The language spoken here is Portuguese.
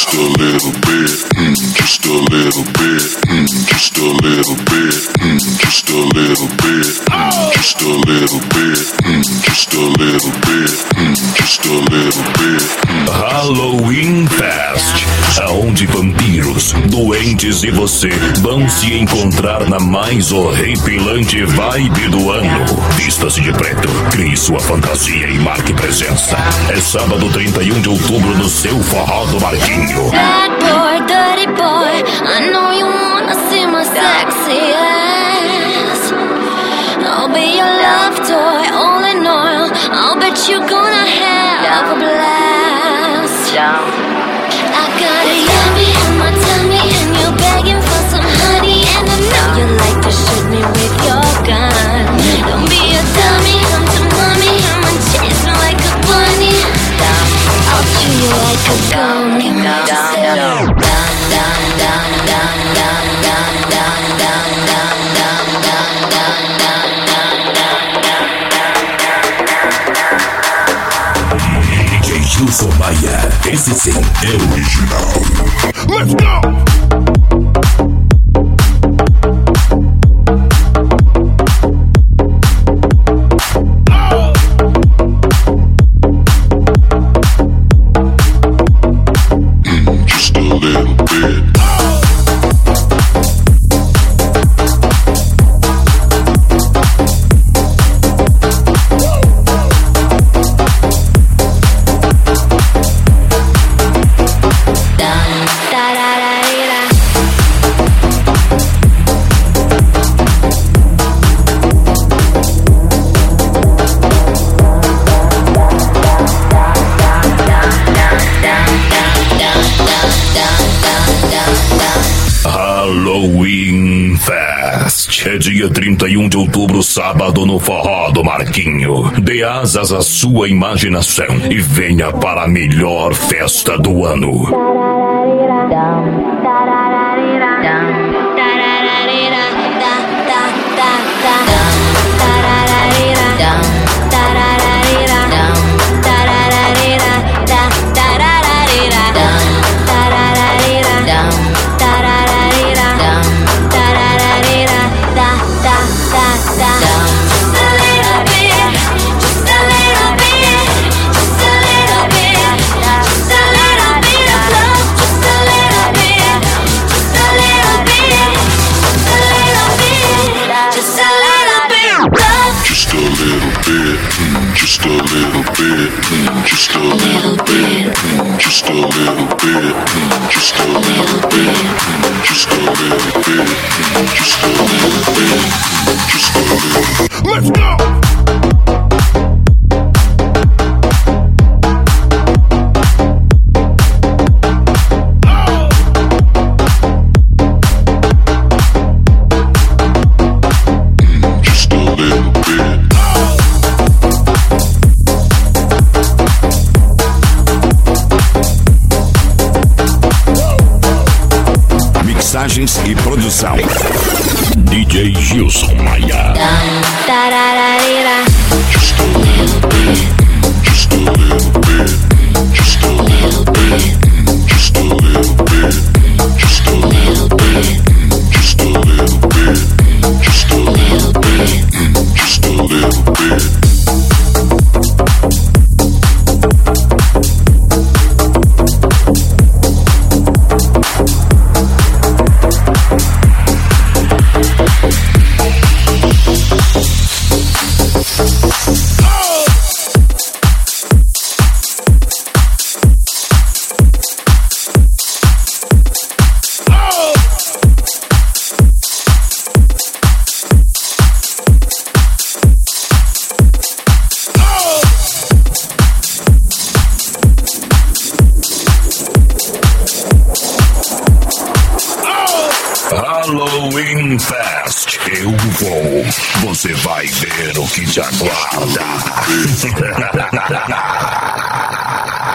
just a little bit, just a little bit, just a little bit, just a little bit, just a little bit, just a little bit, just a little bit. Halloween Fest, aonde vampiros, doentes e você vão se encontrar na mais horripilante vibe do ano. Vista-se de preto, crie sua fantasia e marque presença. É sábado 31 de outubro no seu Forró do Marquinho. Bad boy, dirty boy, I know you wanna see my sexy ass. I'll be your love toy, all in all, I'll bet you're gonna have a blast. I got a yummy in my tummy and you're begging for some honey, and I know you like to shoot me with your gun. Don't be a dummy, come to mommy, I'ma chase me like a bunny. I'll chew you like a gummy. DJ Gilson Maia, esse sim é o original. Let's go! Halloween Fest é dia 31 de outubro, sábado no Forró do Marquinho. Dê asas à sua imaginação e venha para a melhor festa do ano. Just a little bit, just a little bit, just a little bit, just a little bit, just a little bit, just a little bit, just a little. Let's go! Mixagens e produção DJ Gilson Maia. Just a little bit, just a little bit, just a little bit, just a little bit, just a little bit, just a little bit, just a little bit, just a little bit. Halloween Fest, eu vou, você vai ver o que te aguarda.